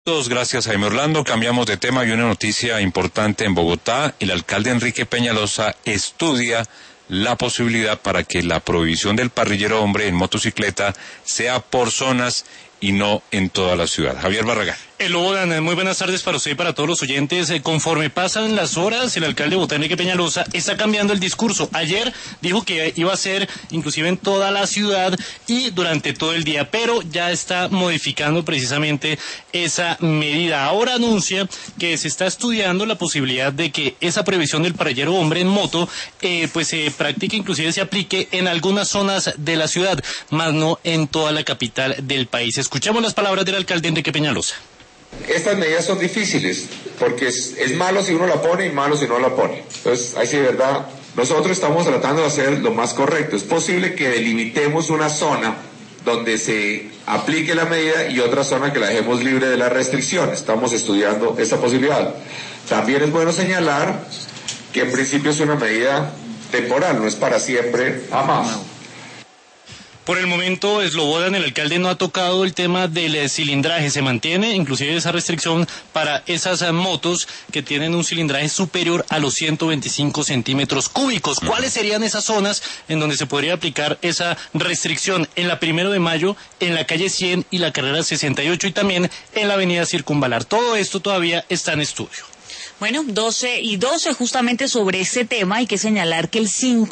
Gracias, Jaime Orlando. Cambiamos de tema y una noticia importante en Bogotá. El alcalde Enrique Peñalosa estudia la posibilidad para que la prohibición del parrillero hombre en motocicleta sea por zonas y no en toda la ciudad. Javier Barragán. Lobodan, muy buenas tardes para usted y para todos los oyentes. Conforme pasan las horas, el alcalde de Bogotá, Enrique Peñalosa, está cambiando el discurso. Ayer dijo que iba a ser inclusive en toda la ciudad y durante todo el día, pero ya está modificando precisamente esa medida. Ahora anuncia que se está estudiando la posibilidad de que esa prohibición del parrillero hombre en moto pues se practique, inclusive se aplique en algunas zonas de la ciudad, más no en toda la capital del país. Escuchemos las palabras del alcalde Enrique Peñalosa. Estas medidas son difíciles porque es malo si uno la pone y malo si no la pone. Entonces, ahí sí, de verdad, nosotros estamos tratando de hacer lo más correcto. Es posible que delimitemos una zona donde se aplique la medida y otra zona que la dejemos libre de la restricción. Estamos estudiando esa posibilidad. También es bueno señalar que en principio es una medida temporal, no es para siempre, jamás. Por el momento, Slobodan, el alcalde, no ha tocado el tema del cilindraje. Se mantiene inclusive esa restricción para esas motos que tienen un cilindraje superior a los 125 centímetros cúbicos. ¿Cuáles serían esas zonas en donde se podría aplicar esa restricción? En la 1 de Mayo, en la calle 100 y la carrera 68 y también en la avenida Circunvalar. Todo esto todavía está en estudio. Bueno, 12:12 justamente sobre ese tema hay que señalar que el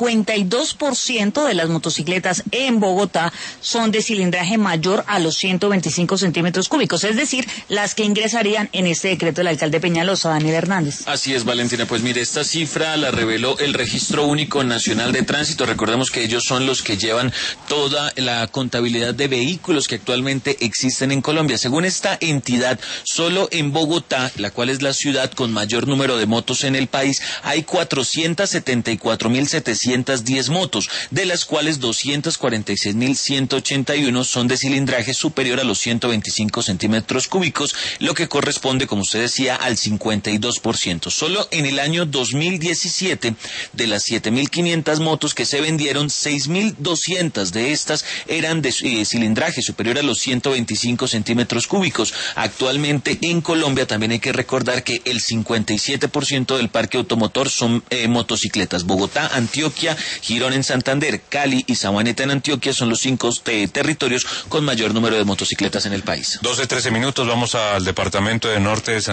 52% de las motocicletas en Bogotá son de cilindraje mayor a los 125 centímetros cúbicos, es decir, las que ingresarían en este decreto del alcalde Peñalosa, Daniel Hernández. Así es, Valentina, pues mire, esta cifra la reveló el Registro Único Nacional de Tránsito. Recordemos que ellos son los que llevan toda la contabilidad de vehículos que actualmente existen en Colombia. Según esta entidad, solo en Bogotá, la cual es la ciudad con mayor número de motos en el país, hay 474.710 motos, de las cuales 246.181 son de cilindraje superior a los 125 centímetros cúbicos, lo que corresponde, como usted decía, al 52%. Solo en el año 2017, de las 7.500 motos que se vendieron, 6.200 de estas eran de cilindraje superior a los 125 centímetros cúbicos. Actualmente en Colombia también hay que recordar que el 57% del parque automotor son motocicletas. Bogotá, Antioquia, Girón en Santander, Cali y Sabaneta en Antioquia son los 5 territorios con mayor número de motocicletas en el país. 12:13 minutos, vamos al departamento de Norte de Santander.